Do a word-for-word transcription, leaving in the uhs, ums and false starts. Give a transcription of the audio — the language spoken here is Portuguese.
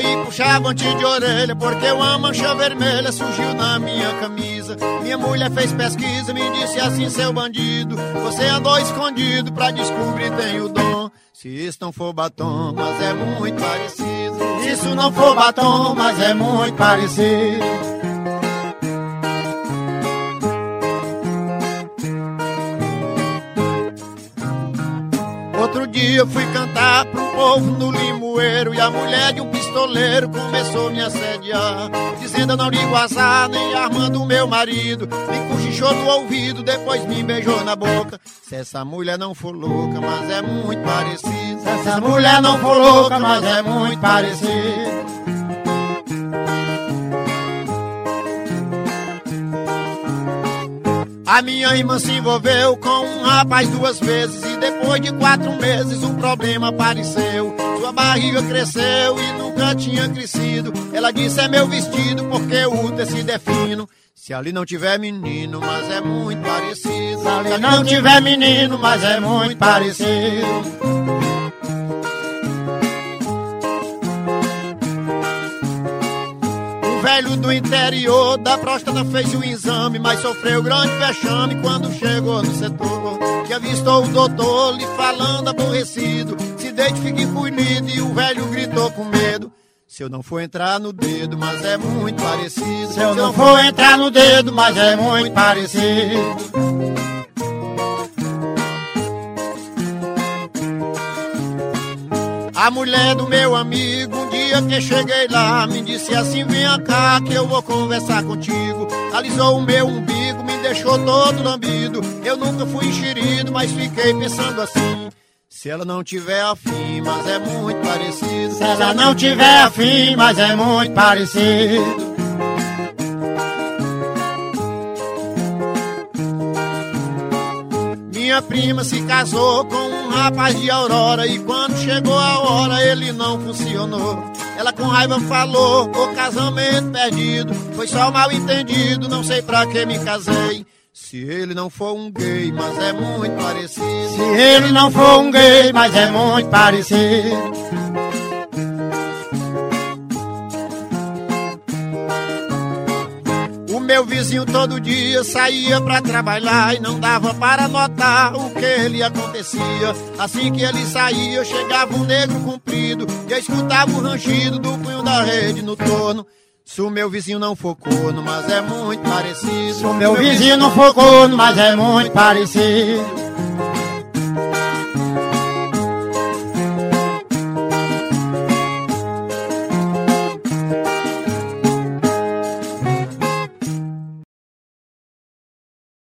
me puxavam de orelha, porque uma mancha vermelha surgiu na minha camisa. Minha mulher fez pesquisa, me disse assim: seu bandido, você andou escondido, pra descobrir tem o dom. Se isso não for batom, mas é muito parecido. Se isso não for batom, mas é muito parecido. Outro dia eu fui cantar pro povo no limoeiro, e a mulher de um pistoleiro começou a me assediar, dizendo: eu não ligo azar, nem armando o meu marido. Me cochichou no ouvido, depois me beijou na boca. Se essa mulher não for louca, mas é muito parecido. Se essa mulher não for louca, mas é muito parecido. A minha irmã se envolveu com um rapaz duas vezes, e depois de quatro meses um problema apareceu. Sua barriga cresceu e nunca tinha crescido. Ela disse: é meu vestido, porque o tecido é fino. Se ali não tiver menino, mas é muito parecido. Se ali não tiver menino, mas é muito parecido. O velho do interior da próstata fez o exame, mas sofreu grande vexame quando chegou no setor, que avistou o doutor lhe falando aborrecido: se deite, fique encolhido. E o velho gritou com medo: se eu não for entrar no dedo, mas é muito parecido. Se eu não for entrar no dedo, mas é muito parecido. A mulher do meu amigo, um dia que cheguei lá, me disse assim: venha cá que eu vou conversar contigo. Alisou o meu umbigo, me deixou todo lambido. Eu nunca fui enxerido, mas fiquei pensando assim: se ela não tiver afim, mas é muito parecido. Se ela não tiver afim, mas é muito parecido. Minha prima se casou com um rapaz de Aurora, e quando chegou a hora ele não funcionou. Ela com raiva falou: o casamento perdido, foi só mal entendido, não sei pra que me casei. Se ele não for um gay, mas é muito parecido. Se ele não for um gay, mas é muito parecido. O meu vizinho todo dia saía pra trabalhar e não dava para notar o que ele acontecia. Assim que ele saía, chegava um negro comprido, e eu escutava o rangido do punho da rede no torno. Se o meu vizinho não for corno, mas é muito parecido. Se o meu vizinho não for corno, mas é muito parecido.